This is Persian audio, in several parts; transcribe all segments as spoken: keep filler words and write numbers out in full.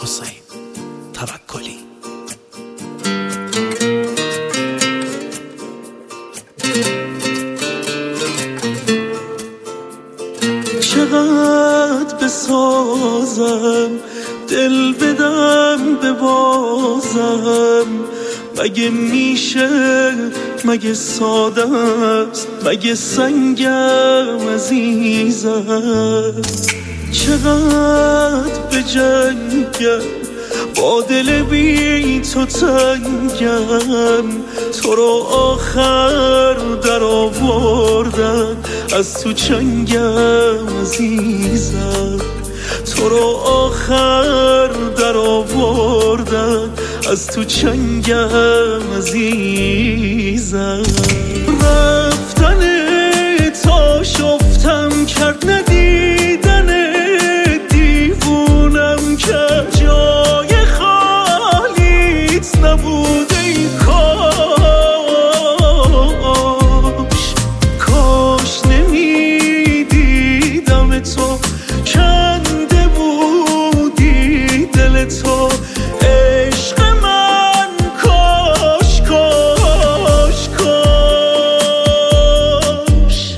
حسین توکلی. چقدر بسازم دل بدم ببازم، مگه میشه، مگه ساده است، مگه سنگم عزیزم. چقدر بجنگم با دل بی تو تنگم، تو رو آخر در آوردن از تو چنگم عزیزم. تو رو آخر در آوردن از تو چنگم عزیزم. رفتن تا شفتم کرد ندیدن دیوونم کرد، جای خالیت نبود ای کاش، کاش نمیدیدم تو کنده بودی دل تو عشق من، کاش کاش کاش.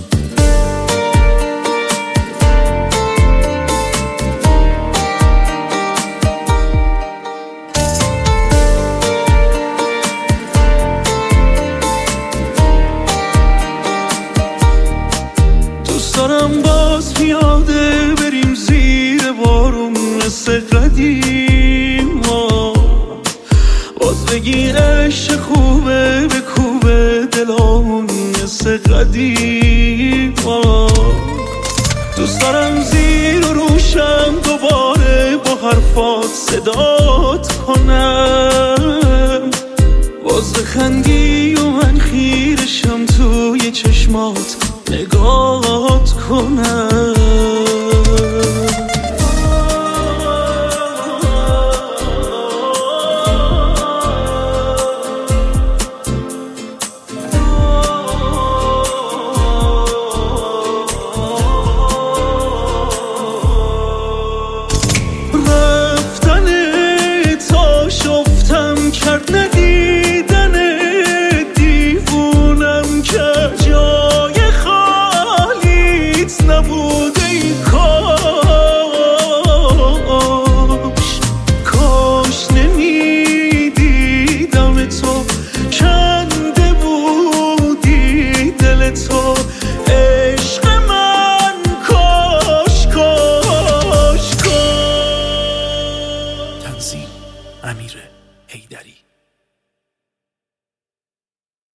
دوست دارم باز پیاده بریم زیر بارون مثل قدیما، باز بگی عشق خوبه به کوبه دلامون مثل قدیما. دوست دارم زیر و روشم دوباره با حرفات صدات کنم، باز بخندی و من خیرشم توی چشمات نگات کنم. رفتن تا شفتم کرد ندیدن دیوونم کرد، جای خالیت نبود ای کاش، کاش نمیدیدم تو کنده بودی دل تو عشق من، کاش کاش کاش. تنظیم امیر حیدری.